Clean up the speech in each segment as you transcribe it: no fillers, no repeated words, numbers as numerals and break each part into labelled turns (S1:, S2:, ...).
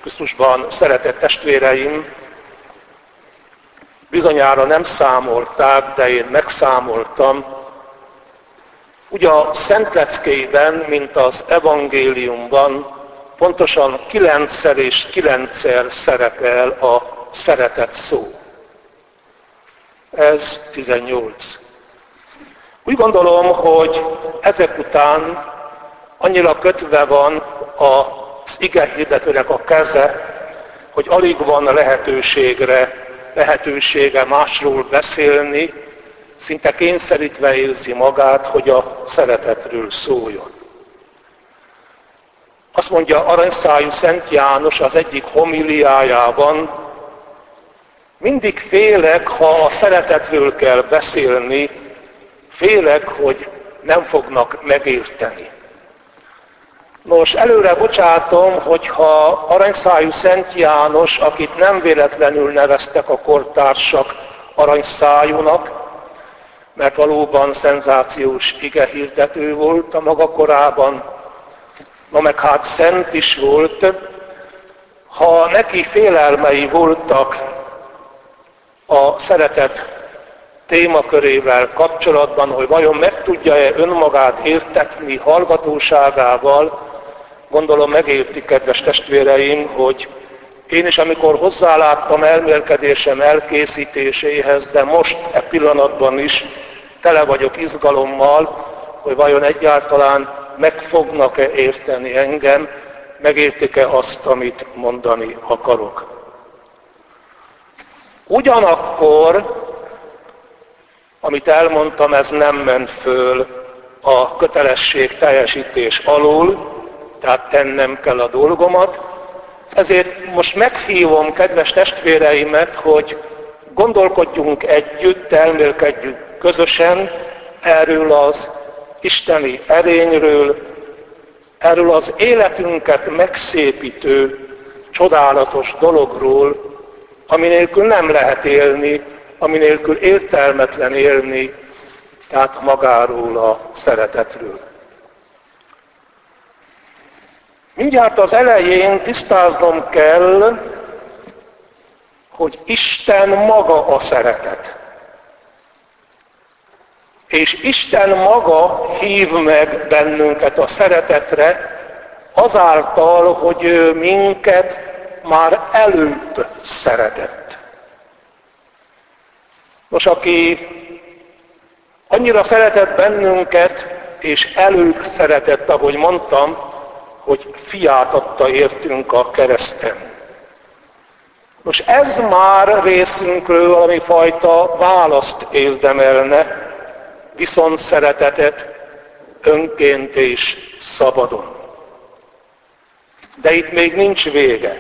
S1: Krisztusban szeretett testvéreim, bizonyára nem számolták, de én megszámoltam, ugye a Szent Leckében, mint az evangéliumban, pontosan 9-szer és 9-szer szerepel a szeretet szó. Ez 18. Úgy gondolom, hogy ezek után annyira kötve van az igehirdetőnek a keze, hogy alig van lehetősége másról beszélni, szinte kényszerítve érzi magát, hogy a szeretetről szóljon. Azt mondja aranyszájú Szent János az egyik homiliájában, mindig félek, ha a szeretetről kell beszélni, félek, hogy nem fognak megérteni. Nos, előre bocsátom, hogyha aranyszájú Szent János, akit nem véletlenül neveztek a kortársak aranyszájúnak, mert valóban szenzációs igehirdető volt a maga korában, na meg hát szent is volt, ha neki félelmei voltak a szeretet témakörével kapcsolatban, hogy vajon meg tudja-e önmagát értetni hallgatóságával, gondolom megérti, kedves testvéreim, hogy én is, amikor hozzáláttam elmélkedésem elkészítéséhez, de most e pillanatban is tele vagyok izgalommal, hogy vajon egyáltalán meg fognak-e érteni engem, megértik-e azt, amit mondani akarok. Ugyanakkor, amit elmondtam, ez nem ment föl a kötelesség teljesítés alól, tehát tennem kell a dolgomat. Ezért most meghívom kedves testvéreimet, hogy gondolkodjunk együtt, elmélkedjünk közösen erről az isteni erényről, erről az életünket megszépítő, csodálatos dologról, ami nélkül nem lehet élni, ami nélkül értelmetlen élni, tehát magáról a szeretetről. Mindjárt az elején tisztáznom kell, hogy Isten maga a szeretet. És Isten maga hív meg bennünket a szeretetre, azáltal, hogy ő minket már előbb szeretett. Nos, aki annyira szeretett bennünket, és előbb szeretett, ahogy mondtam, hogy fiát adta értünk a kereszten. Nos, ez már részünkről valami fajta választ érdemelne, viszont szeretetet önként és szabadon. De itt még nincs vége.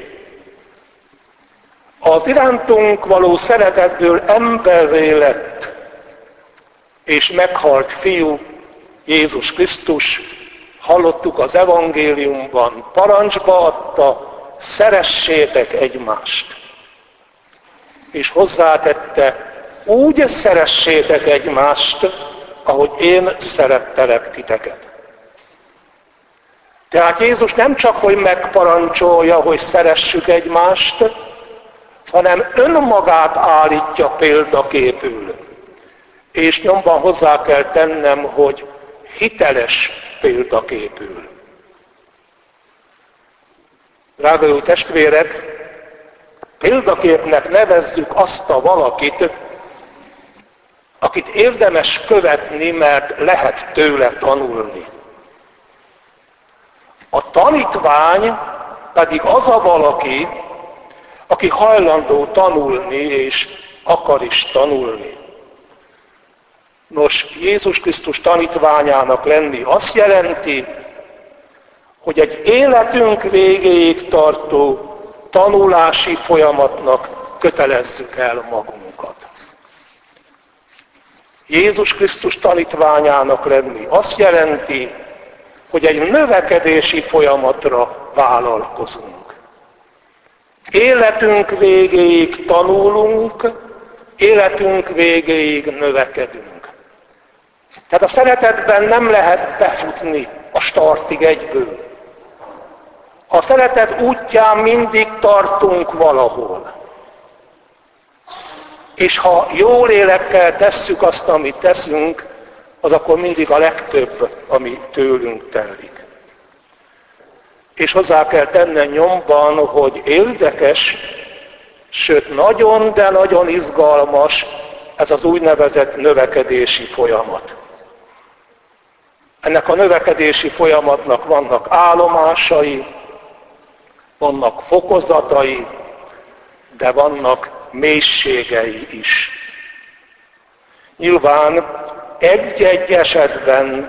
S1: Az irántunk való szeretetből emberré lett, és meghalt fiú, Jézus Krisztus, hallottuk az evangéliumban, parancsba adta, szeressétek egymást. És hozzátette, úgy szeressétek egymást, ahogy én szerettelek titeket. Tehát Jézus nem csak, hogy megparancsolja, hogy szeressük egymást, hanem önmagát állítja példaképül. És nyomban hozzá kell tennem, hogy hiteles példaképül. Drága jó testvérek, példaképnek nevezzük azt a valakit, akit érdemes követni, mert lehet tőle tanulni. A tanítvány pedig az a valaki, aki hajlandó tanulni, és akar is tanulni. Nos, Jézus Krisztus tanítványának lenni azt jelenti, hogy egy életünk végéig tartó tanulási folyamatnak kötelezzük el magunkat. Jézus Krisztus tanítványának lenni azt jelenti, hogy egy növekedési folyamatra vállalkozunk. Életünk végéig tanulunk, életünk végéig növekedünk. Tehát a szeretetben nem lehet befutni a startig egyből. A szeretet útján mindig tartunk valahol. És ha jó lélekkel tesszük azt, amit teszünk, az akkor mindig a legtöbb, ami tőlünk telik. És hozzá kell tennem nyomban, hogy érdekes, sőt nagyon, de nagyon izgalmas ez az úgynevezett növekedési folyamat. Ennek a növekedési folyamatnak vannak állomásai, vannak fokozatai, de vannak mélységei is. Nyilván egy-egy esetben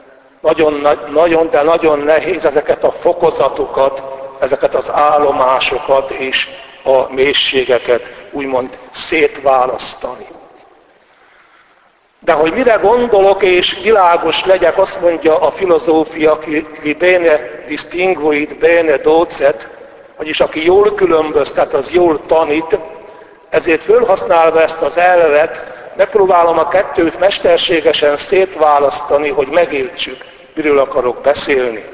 S1: nagyon nehéz ezeket a fokozatokat, ezeket az állomásokat és a mélységeket úgymond szétválasztani. De hogy mire gondolok, és világos legyek, azt mondja a filozófia, qui bene distinguit, bene docet, vagyis aki jól különböztet, az jól tanít, ezért fölhasználva ezt az elvet, megpróbálom a kettőt mesterségesen szétválasztani, hogy megértsük, miről akarok beszélni.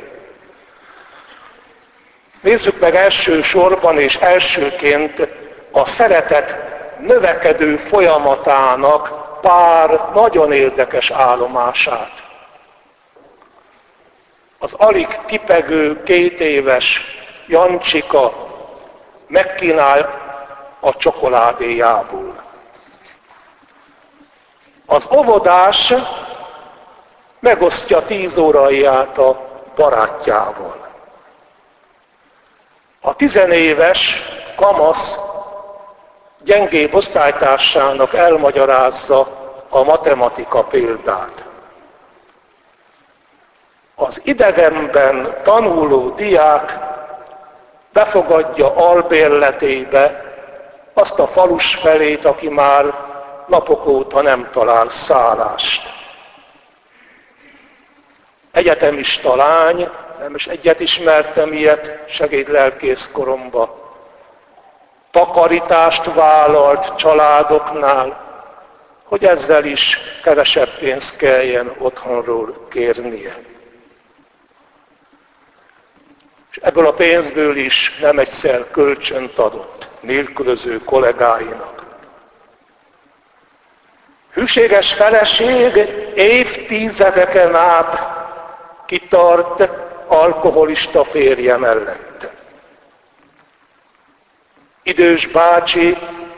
S1: Nézzük meg első sorban és elsőként a szeretet növekedő folyamatának pár nagyon érdekes állomását. Az alig tipegő 2 éves Jancsika megkínál a csokoládéjából. Az óvodás megosztja 10 óráját a barátjával. A 10 éves kamasz gyengébb osztálytársának elmagyarázza a matematika példát. Az idegenben tanuló diák befogadja albérletébe azt a falus felét, aki már napok óta nem talál szállást. Egyetemista lány, nem is egyet ismertem ilyet segédlelkész koromba. Takarítást vállalt családoknál, hogy ezzel is kevesebb pénzt kelljen otthonról kérnie. És ebből a pénzből is nem egyszer kölcsönt adott nélkülöző kollégáinak. Hűséges feleség évtizedeken át kitart alkoholista férje mellett. Idős bácsi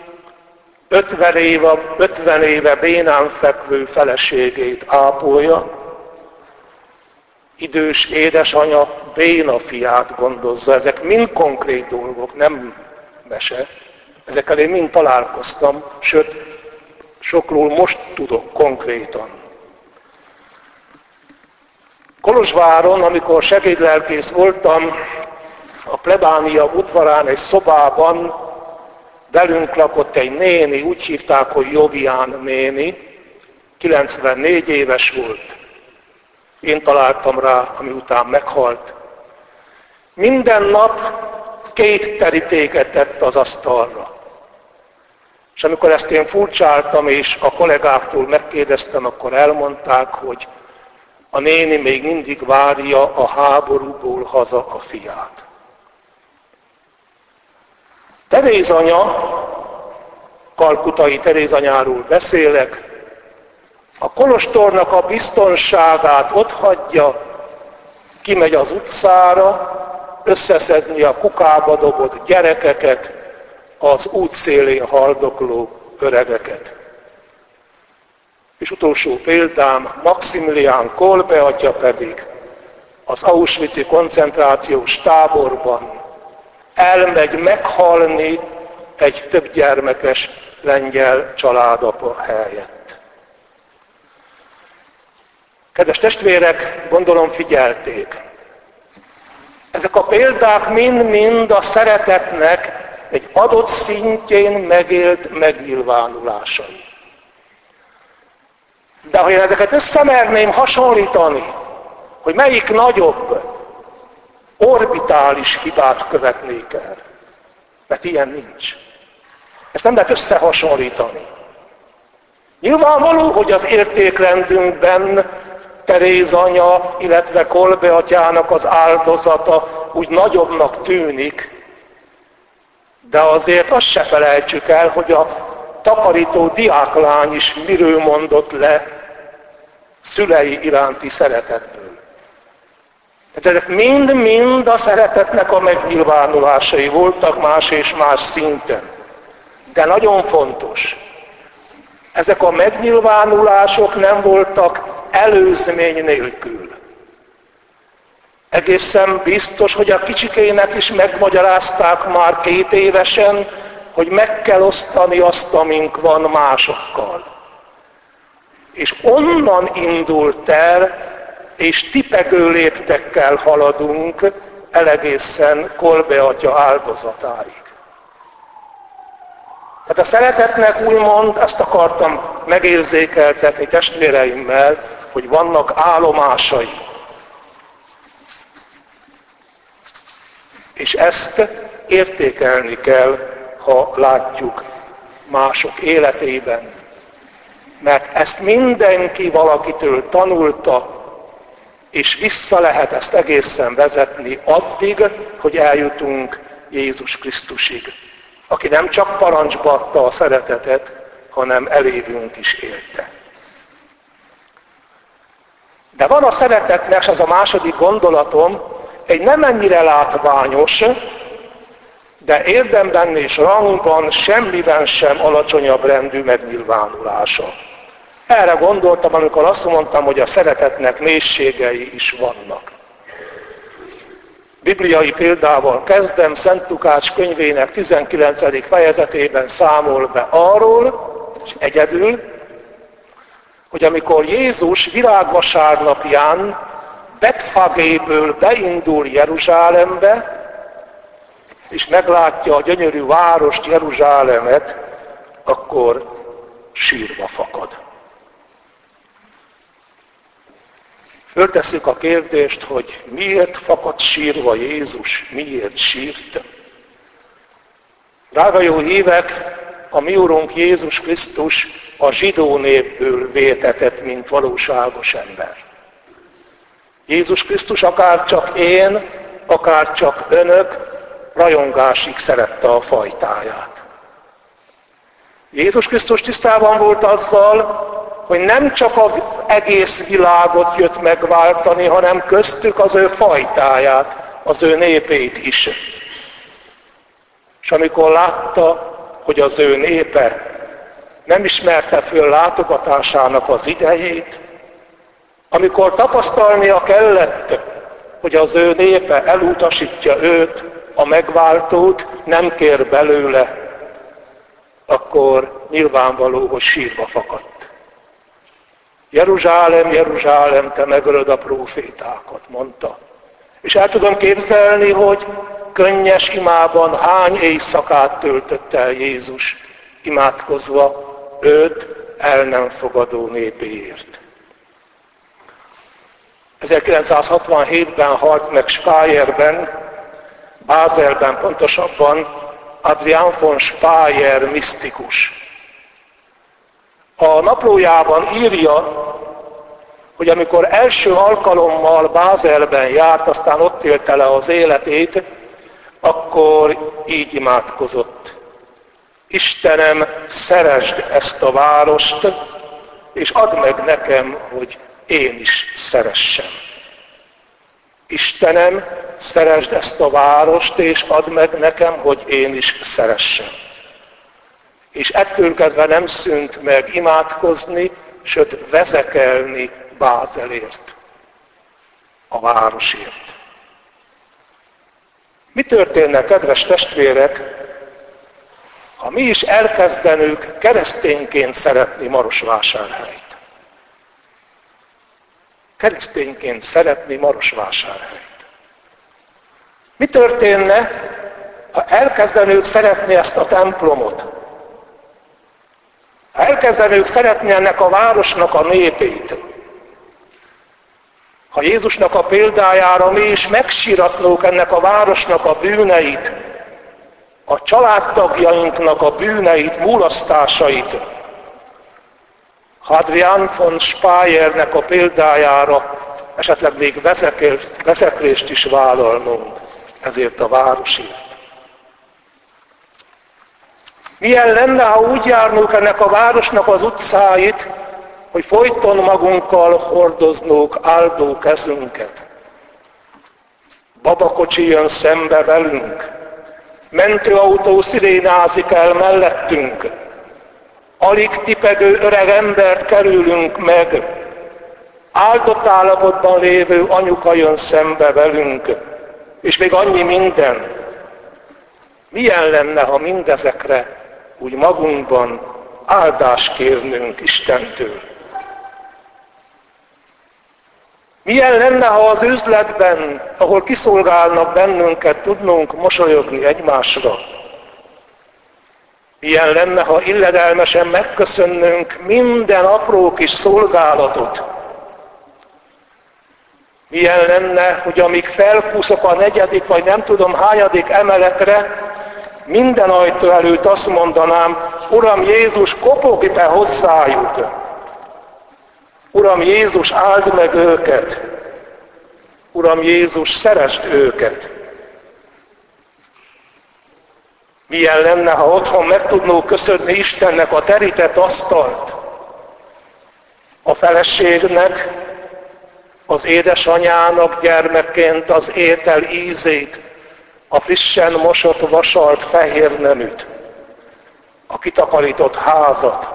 S1: 50 éve bénán fekvő feleségét ápolja, idős édesanya béna fiát gondozza. Ezek mind konkrét dolgok, nem mese. Ezekkel én mind találkoztam, sőt, sokról most tudok konkrétan. Kolozsváron, amikor segédlelkész voltam, a plebánia udvarán egy szobában velünk lakott egy néni, úgy hívták, hogy Jovián néni, 94 éves volt. Én találtam rá, ami után meghalt. Minden nap 2 terítéket tett az asztalra. És amikor ezt én furcsáltam, és a kollégáktól megkérdeztem, akkor elmondták, hogy a néni még mindig várja a háborúból haza a fiát. Teréz anya, kalkutai Teréz anyáról beszélek, a kolostornak a biztonságát otthagyja, kimegy az utcára, összeszedni a kukába dobott gyerekeket, az útszélén haldokló öregeket. És utolsó példám, Maximilián Kolbe atya pedig az Auschwitz-i koncentrációs táborban elmegy meghalni egy többgyermekes lengyel családapa helyett. Kedves testvérek, gondolom figyelték. Ezek a példák mind-mind a szeretetnek egy adott szintjén megélt megnyilvánulásai. De ha én ezeket összemerném hasonlítani, hogy melyik nagyobb, orbitális hibát követnék el. Mert ilyen nincs. Ezt nem lehet összehasonlítani. Nyilvánvaló, hogy az értékrendünkben Teréz anya, illetve Kolbe atyának az áldozata úgy nagyobbnak tűnik, de azért azt se felejtsük el, hogy a takarító diáklány is miről mondott le szülei iránti szeretetből. Tehát ezek mind-mind a szeretetnek a megnyilvánulásai voltak más és más szinten. De nagyon fontos, ezek a megnyilvánulások nem voltak előzmény nélkül. Egészen biztos, hogy a kicsikének is megmagyarázták már 2 évesen, hogy meg kell osztani azt, amink van másokkal. És onnan indult el, és tipegő léptekkel haladunk egészen Kolbe atya áldozatáig. Tehát a szeretetnek úgymond, ezt akartam megérzékeltetni testvéreimmel, hogy vannak állomásai. És ezt értékelni kell, ha látjuk mások életében. Mert ezt mindenki valakitől tanulta, és vissza lehet ezt egészen vezetni addig, hogy eljutunk Jézus Krisztusig, aki nem csak parancsba adta a szeretetet, hanem elévünk is élte. De van a szeretetnek, és ez a második gondolatom, egy nem ennyire látványos, de érdemben és rangban semmiben sem alacsonyabb rendű megnyilvánulása. Erre gondoltam, amikor azt mondtam, hogy a szeretetnek mélységei is vannak. Bibliai példával kezdem, Szent Lukács könyvének 19. fejezetében számol be arról, és egyedül, hogy amikor Jézus virágvasárnapján Betfagéből beindul Jeruzsálembe, és meglátja a gyönyörű várost, Jeruzsálemet, akkor sírva fakad. Föltesszük a kérdést, hogy miért fakadt sírva Jézus, miért sírt? Drága jó hívek, a mi Urunk Jézus Krisztus a zsidó népből vétetett, mint valóságos ember. Jézus Krisztus akár csak én, akár csak önök rajongásig szerette a fajtáját. Jézus Krisztus tisztában volt azzal, hogy nem csak az egész világot jött megváltani, hanem köztük az ő fajtáját, az ő népét is. És amikor látta, hogy az ő népe nem ismerte föl látogatásának az idejét, amikor tapasztalnia kellett, hogy az ő népe elutasítja őt, a megváltót, nem kér belőle, akkor nyilvánvaló, hogy sírva fakadt. Jeruzsálem, Jeruzsálem, te megölöd a prófétákat, mondta. És el tudom képzelni, hogy könnyes imában hány éjszakát töltött el Jézus, imádkozva őt el nem fogadó népéért. 1967-ben halt meg Speierben, Bázelben pontosabban, Adrian von Speyer misztikus. A naplójában írja, hogy amikor első alkalommal Bázelben járt, aztán ott élte le az életét, akkor így imádkozott. Istenem, szeresd ezt a várost, és add meg nekem, hogy én is szeressem. Istenem, szeresd ezt a várost, és add meg nekem, hogy én is szeressem. És ettől kezdve nem szűnt meg imádkozni, sőt vezekelni Bázelért, a városért. Mi történne, kedves testvérek, ha mi is elkezdenünk keresztényként szeretni Marosvásárhelyt? Keresztényként szeretni Marosvásárhelyt. Mi történne, ha elkezdenünk szeretni ezt a templomot? Ha elkezdenünk szeretni ennek a városnak a népét? Ha Jézusnak a példájára mi is megsíratnók ennek a városnak a bűneit, a családtagjainknak a bűneit, mulasztásait, ha Adrian von Speyernek a példájára esetleg még veszeklést is vállalnunk, ezért a városért. Milyen lenne, ha úgy járnunk ennek a városnak az utcáit, hogy folyton magunkkal hordoznók áldó kezünket. Babakocsi jön szembe velünk, mentőautó szirénázik el mellettünk, alig tipegő öreg embert kerülünk meg, áldott állapotban lévő anyuka jön szembe velünk, és még annyi minden. Milyen lenne, ha mindezekre úgy magunkban áldást kérnünk Istentől? Milyen lenne, ha az üzletben, ahol kiszolgálnak bennünket, tudnunk mosolyogni egymásra? Milyen lenne, ha illedelmesen megköszönnünk minden apró kis szolgálatot? Milyen lenne, hogy amíg felkúszok a 4. vagy nem tudom hányadik emeletre, minden ajtó előtt azt mondanám, Uram Jézus, kopogj be hozzájuk! Uram Jézus, áld meg őket! Uram Jézus, szeresd őket! Milyen lenne, ha otthon meg tudnunk köszönni Istennek a terített asztalt, a feleségnek, az édesanyának gyermekként az étel ízét, a frissen mosott, vasalt fehér neműt, a kitakarított házat.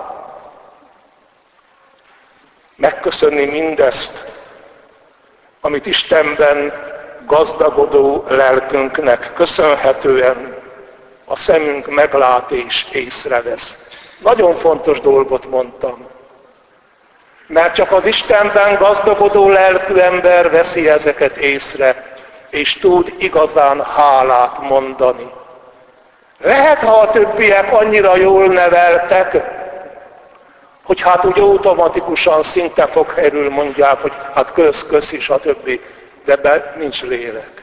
S1: Megköszönni mindezt, amit Istenben gazdagodó lelkünknek köszönhetően a szemünk meglát és észrevesz. Nagyon fontos dolgot mondtam. Mert csak az Istenben gazdagodó lelkű ember veszi ezeket észre, és tud igazán hálát mondani. Lehet, ha a többiek annyira jól neveltek, hogy hát úgy automatikusan szinte foghelyről mondják, hogy hát kösz és a többi, de be nincs lélek.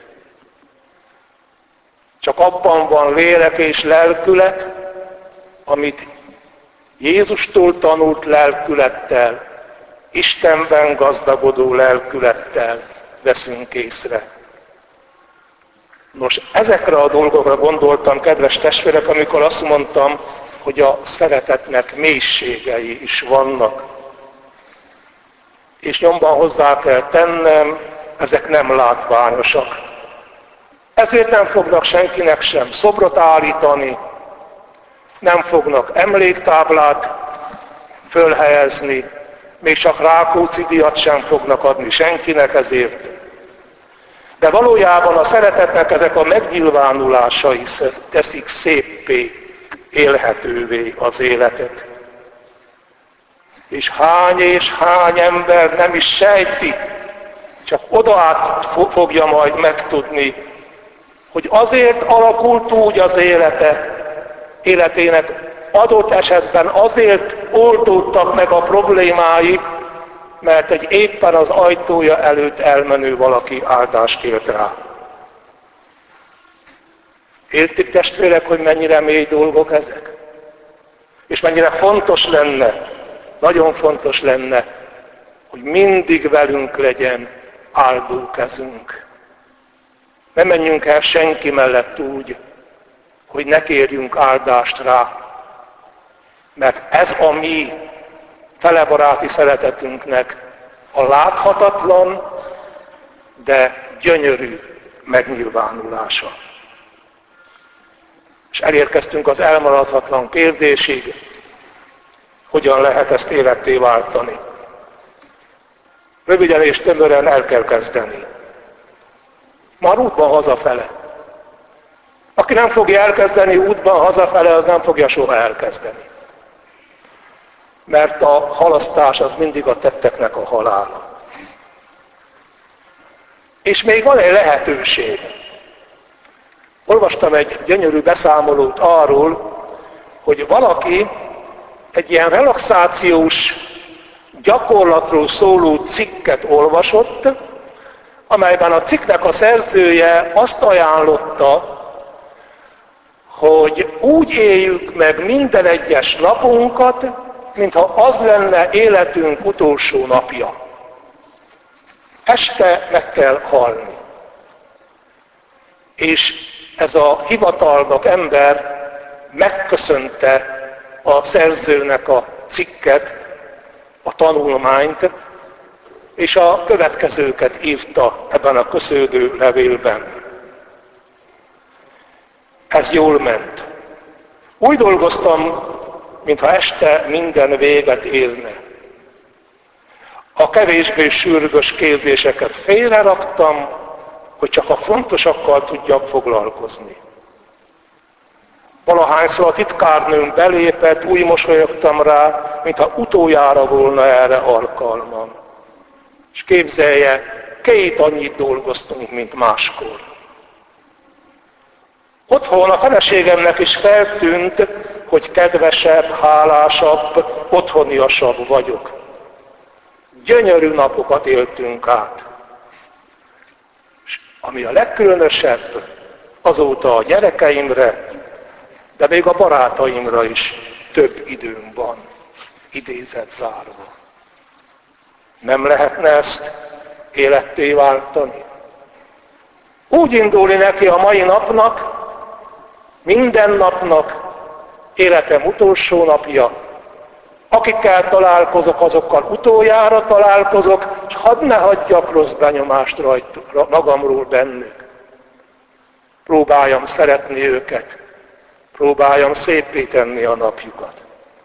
S1: Csak abban van lélek és lelkület, amit Jézustól tanult lelkülettel, Istenben gazdagodó lelkülettel veszünk észre. Nos, ezekre a dolgokra gondoltam, kedves testvérek, amikor azt mondtam, hogy a szeretetnek mélységei is vannak. És nyomban hozzá kell tennem, ezek nem látványosak. Ezért nem fognak senkinek sem szobrot állítani, nem fognak emléktáblát fölhelyezni, még csak Rákóczi-díjat sem fognak adni senkinek ezért. De valójában a szeretetnek ezek a megnyilvánulásai teszik széppé, élhetővé az életet. És hány ember nem is sejti, csak oda át fogja majd megtudni, hogy azért alakult úgy az életének adott esetben azért oldódtak meg a problémái, mert egy éppen az ajtója előtt elmenő valaki áldást kért rá. Értik, testvérek, hogy mennyire mély dolgok ezek? És mennyire fontos lenne, nagyon fontos lenne, hogy mindig velünk legyen áldó kezünk. Ne menjünk el senki mellett úgy, hogy ne kérjünk áldást rá. Mert ez a mi felebaráti szeretetünknek a láthatatlan, de gyönyörű megnyilvánulása. És elérkeztünk az elmaradhatatlan kérdésig, hogyan lehet ezt életté váltani. Röviden és tömören el kell kezdeni. Már útban hazafele. Aki nem fogja elkezdeni útban hazafele, az nem fogja soha elkezdeni. Mert a halasztás az mindig a tetteknek a halála. És még van egy lehetőség. Olvastam egy gyönyörű beszámolót arról, hogy valaki egy ilyen relaxációs gyakorlatról szóló cikket olvasott, amelyben a cikknek a szerzője azt ajánlotta, hogy úgy éljük meg minden egyes napunkat, mintha az lenne életünk utolsó napja. Este meg kell halni. És ez a hivatalnok ember megköszönte a szerzőnek a cikket, a tanulmányt, és a következőket írta ebben a köszönő levélben. Ez jól ment. Úgy dolgoztam, mintha este minden véget érne. A kevésbé sürgős kérdéseket félreraktam, hogy csak a fontosakkal tudjak foglalkozni. Valahányszor a titkárnőm belépett, úgy mosolyogtam rá, mintha utoljára volna erre alkalmam. És képzelje, 2 annyit dolgoztunk, mint máskor. Otthon a feleségemnek is feltűnt, hogy kedvesebb, hálásabb, otthoniasabb vagyok. Gyönyörű napokat éltünk át. És ami a legkülönösebb, azóta a gyerekeimre, de még a barátaimra is több időm van, idézet zárva. Nem lehetne ezt életté váltani? Úgy indulni neki a mai napnak, minden napnak, életem utolsó napja, akikkel találkozok, azokkal utoljára találkozok, és hadd ne hagyjak rossz benyomást magamról bennük. Próbáljam szeretni őket, próbáljam széppé tenni a napjukat.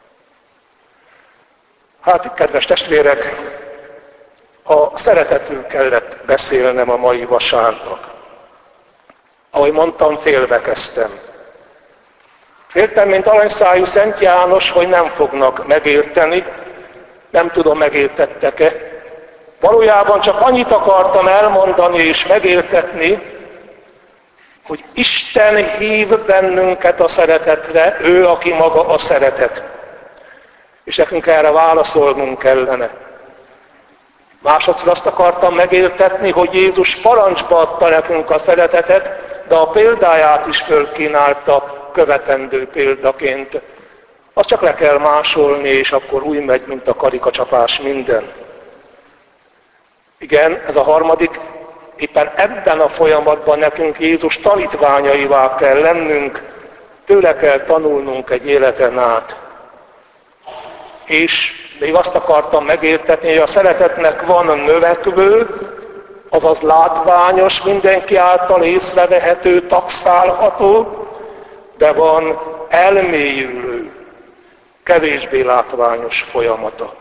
S1: Hát, kedves testvérek, a szeretetről kellett beszélnem a mai vasárnap. Ahogy mondtam, félve kezdtem. Féltem, mint aranyszájú Szent János, hogy nem fognak megérteni, nem tudom, megértettek-e. Valójában csak annyit akartam elmondani és megértetni, hogy Isten hív bennünket a szeretetre, ő, aki maga a szeretet. És nekünk erre válaszolnunk kellene. Másodszor azt akartam megértetni, hogy Jézus parancsba adta nekünk a szeretetet, de a példáját is fölkínálta követendő példaként. Azt csak le kell másolni, és akkor úgy megy, mint a karikacsapás minden. Igen, ez a harmadik, éppen ebben a folyamatban nekünk Jézus tanítványaivá kell lennünk, tőle kell tanulnunk egy életen át. És még azt akartam megértetni, hogy a szeretetnek van növekvő, azaz látványos, mindenki által észrevehető, taxálható, de van elmélyülő, kevésbé látványos folyamata.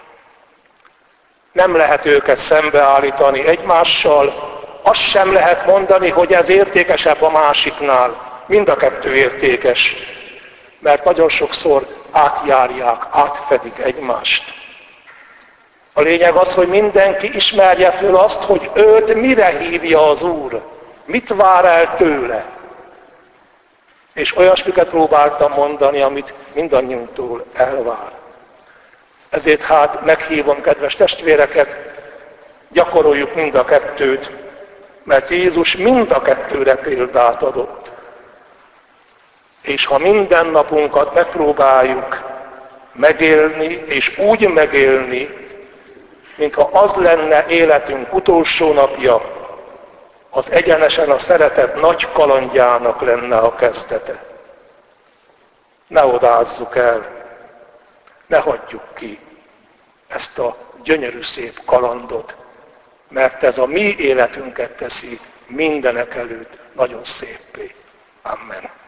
S1: Nem lehet őket szembeállítani egymással, azt sem lehet mondani, hogy ez értékesebb a másiknál. Mind a kettő értékes, mert nagyon sokszor átjárják, átfedik egymást. A lényeg az, hogy mindenki ismerje föl azt, hogy őt mire hívja az Úr, mit vár el tőle. És olyasmiket próbáltam mondani, amit mindannyiunktól elvár. Ezért hát meghívom, kedves testvéreket, gyakoroljuk mind a kettőt, mert Jézus mind a kettőre példát adott. És ha minden napunkat megpróbáljuk megélni, és úgy megélni, mintha az lenne életünk utolsó napja, az egyenesen a szeretet nagy kalandjának lenne a kezdete. Ne odázzuk el, ne hagyjuk ki ezt a gyönyörű szép kalandot, mert ez a mi életünket teszi mindenek előtt nagyon széppé. Amen.